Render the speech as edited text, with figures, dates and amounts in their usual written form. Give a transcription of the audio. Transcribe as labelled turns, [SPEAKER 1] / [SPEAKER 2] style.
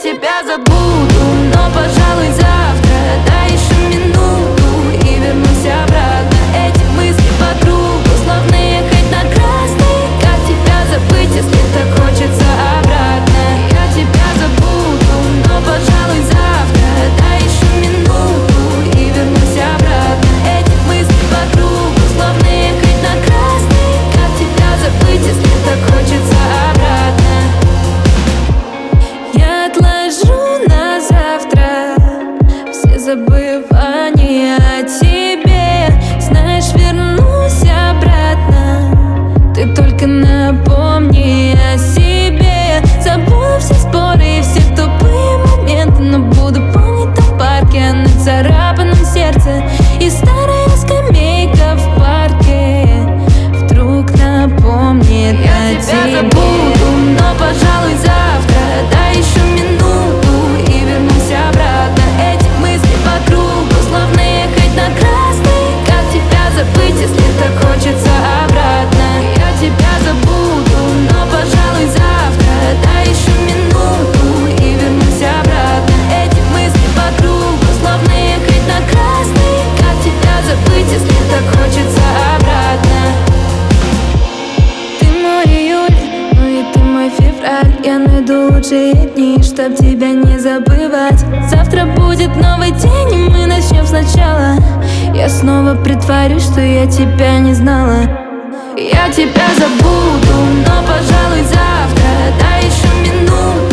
[SPEAKER 1] тебя забуду, но, пожалуй, завтра дай еще минуту и вернусь обратно. Эти мысли по кругу, словно ехать на красный. Как тебя забыть, если так хочется обратно? Я тебя забуду, но, пожалуй, завтра дай еще минуту и вернусь обратно. Эти мысли по кругу, словно ехать на красный. Как тебя забыть, если так хочется обратно? Я отложу на завтра все забывания о тебе. Знаешь, вернусь обратно, ты только напомни о себе. Забуду все споры и все тупые моменты, но буду помнить о парке, о нацарапанном сердце и старая скамейка в парке вдруг напомнит о тебе. Я тебя забуду, но, пожалуй, завтра дай еще минуту и вернусь обратно. Эти мысли по кругу, словно ехать на красный. Как тебя забыть, если так хочется обратно? Я тебя забуду, но, пожалуй, завтра дай еще минуту и вернусь обратно. Эти мысли по кругу, словно ехать на красный. Как тебя забыть, если так хочется обратно? Ты мой июль, ну и ты мой февраль. Я найду лучшие дни, чтоб тебя не забывать. Завтра будет новый день, и мы начнем сначала. Я снова притворюсь, что я тебя не знала. Я тебя забуду, но, пожалуй, завтра дай еще минуту